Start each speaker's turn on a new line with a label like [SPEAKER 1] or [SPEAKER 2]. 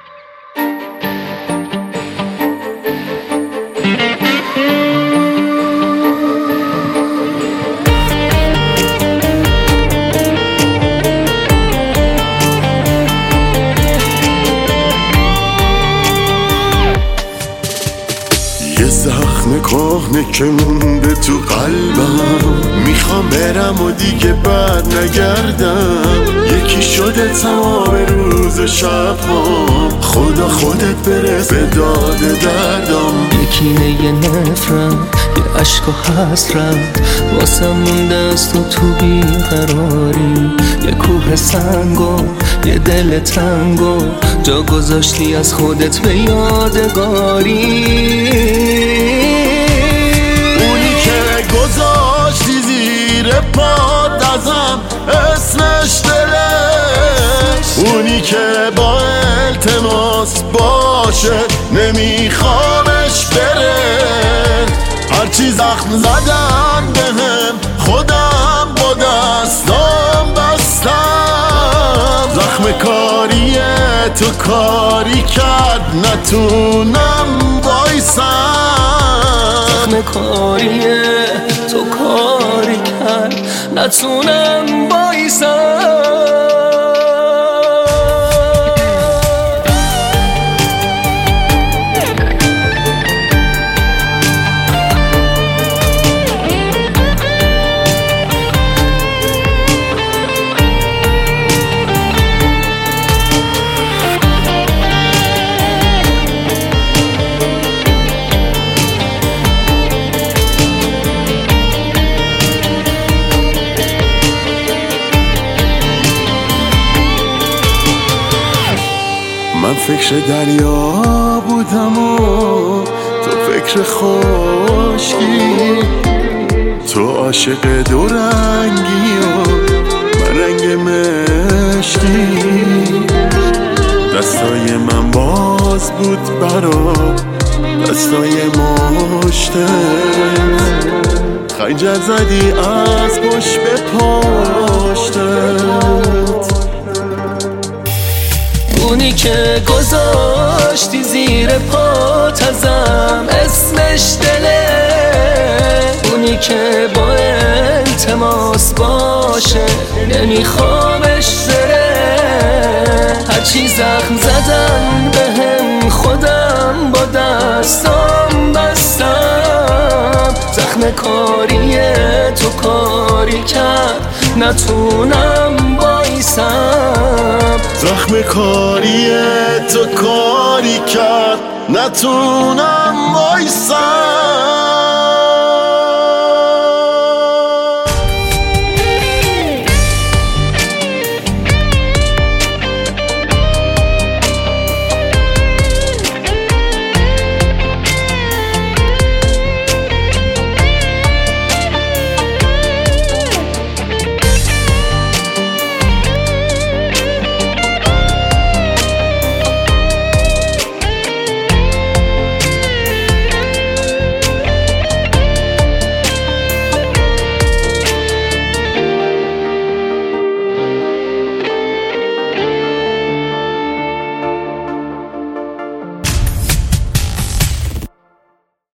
[SPEAKER 1] یه زخم کهنه که مونده تو قلبم، میخوام برم و دیگه بر نگردم. یکی شده تمام روز و شبام، خدا خودت برس به داد دردم.
[SPEAKER 2] یکی یه نفرت، یه عشق و حسرت واسم مونده از تو بیقراری. یه کوه سنگو یه دل تنگو جا گذاشتی از خودت به یادگاری.
[SPEAKER 1] اونی که گذاشتی زیر پات ازم اسمش دلش، اونی که با التماس باشه نمیخوامش بره. هرچی زخم زدن بهم خودم با دستام بستم. زخم کاری تو کاری کرد نتونم بایستم.
[SPEAKER 2] زخم کاری تو کاری کرد نتونم بایستم.
[SPEAKER 1] من فکر دریا بودم و تو فکر خشکی، تو عاشق دو رنگی و من رنگ مشکی. دستای من باز بود برا دستای مشتت، خنجر زدی از پشت به پشتت.
[SPEAKER 2] اونی که گذاشتی زیر پات ازم اسمش دله، اونی که با التماس باشه نمیخوامش بره. هرچی زخم زدن بهم خودم با دستام بستم. زخم کاری تو کاری کرد نتونم بایستم.
[SPEAKER 1] زخم کاری تو کاری کرد نتونم بایستم.